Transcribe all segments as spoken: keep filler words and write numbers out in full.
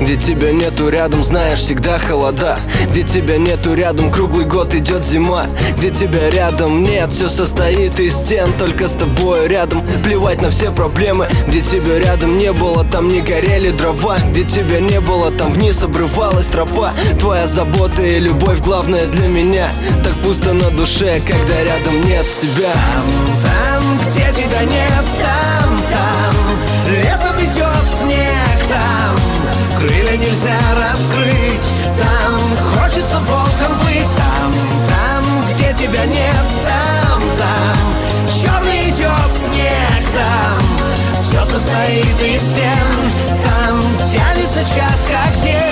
Где тебя нету рядом, знаешь, всегда холода. Где тебя нету рядом, круглый год идет зима. Где тебя рядом нет, все состоит из стен. Только с тобой рядом, плевать на все проблемы. Где тебя рядом не было, там не горели дрова. Где тебя не было, там вниз обрывалась тропа. Твоя забота и любовь главное для меня. Так пусто на душе, когда рядом нет тебя. Там, там, где тебя нет, там, там летом идет снег, там крылья нельзя раскрыть, там хочется волком быть. Там, там, где тебя нет, там, там черный идет снег, там все состоит из стен, там тянется час как день.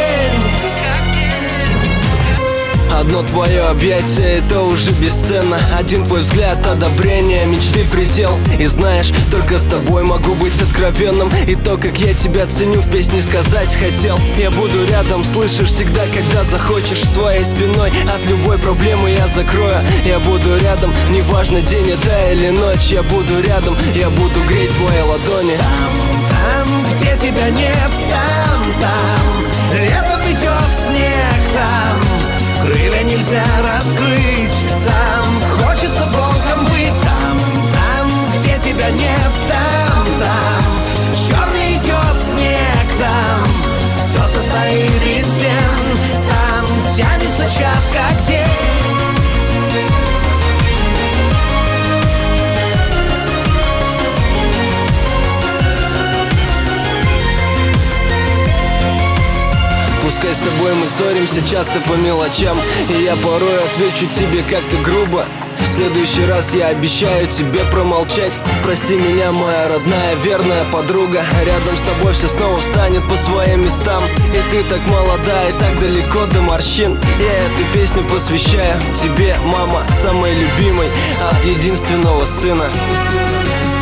Одно твое объятие, это уже бесценно. Один твой взгляд, одобрение, мечты предел. И знаешь, только с тобой могу быть откровенным. И то, как я тебя ценю, в песне сказать хотел. Я буду рядом, слышишь, всегда, когда захочешь. Своей спиной от любой проблемы я закрою. Я буду рядом, неважно день это или ночь. Я буду рядом, я буду греть твои ладони. Там, там, где тебя нет, там, там летом идет снег, там крылья нельзя раскрыть, там хочется волком быть. Там, там, где тебя нет, там, там черный идет снег, там все состоит из стен, там тянется час как день. Пускай с тобой мы ссоримся часто по мелочам, и я порой отвечу тебе как-то грубо. В следующий раз я обещаю тебе промолчать. Прости меня, моя родная, верная подруга. Рядом с тобой все снова встанет по своим местам. И ты так молода и так далеко до морщин. Я эту песню посвящаю тебе, мама, самой любимой от единственного сына.